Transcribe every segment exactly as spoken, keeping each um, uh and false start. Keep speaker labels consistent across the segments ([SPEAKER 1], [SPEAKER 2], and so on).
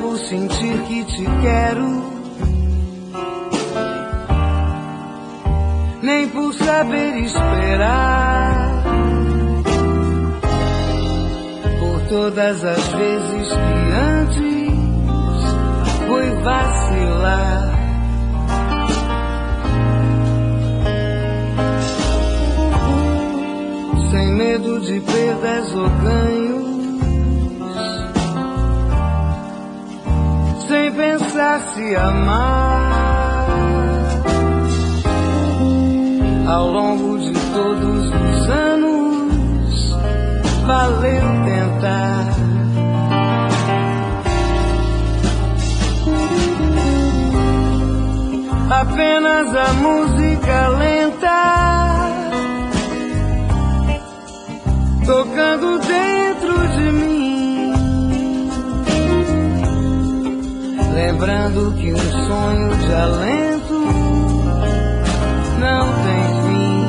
[SPEAKER 1] por sentir que te quero, nem por saber esperar, por todas as vezes que antes fui vacilar. Sem medo de perdas ou ganhos, sem pensar se amar. Ao longo de todos os anos, valeu tentar. Apenas a música lenta tocando dentro de mim, lembrando que um sonho de alento não tem fim.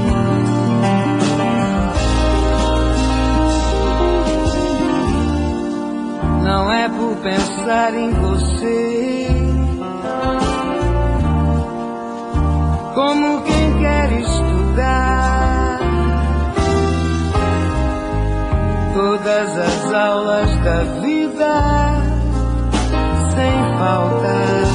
[SPEAKER 1] Não é por pensar em você, como quem quer estudar todas as aulas da vida sem faltar.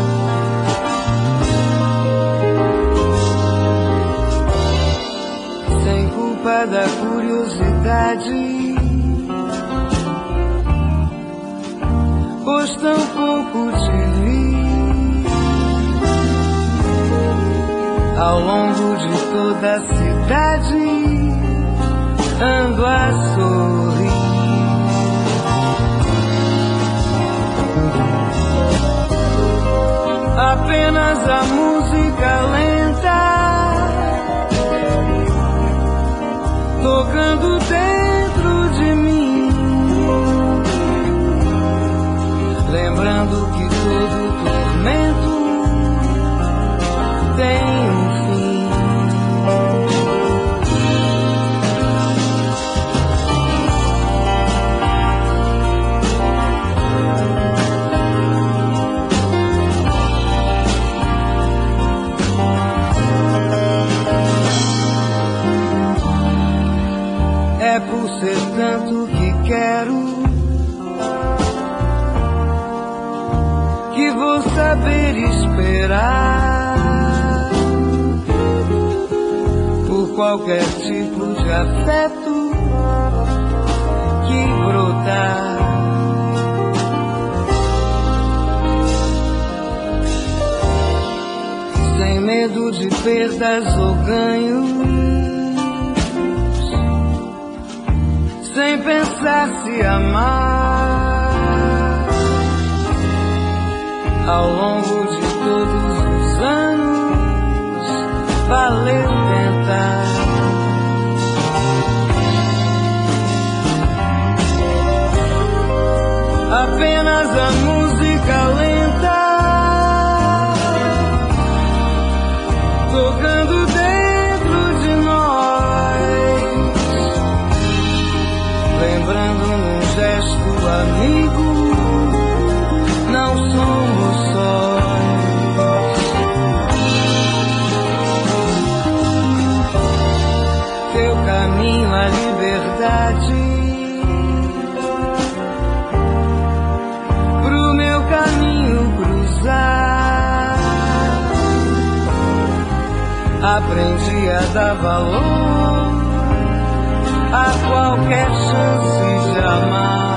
[SPEAKER 1] Sem culpa da curiosidade, pois tão pouco te vi. Ao longo de toda a cidade ando a sorrir. Apenas a música lenta tocando dentro de mim, lembrando que todo tormento tem um fim. É por ser tanto que quero que vou saber esperar por qualquer tipo de afeto que brotar. Sem medo de perdas ou ganhos, sem pensar se amar. Ao longo de todos os anos, valeu tentar. Apenas a música lenta tocando dentro de nós, lembrando num gesto amigo, não somos sós. Teu caminho à liberdade, pro meu caminho cruzar, aprendi a dar valor a qualquer chance de amar.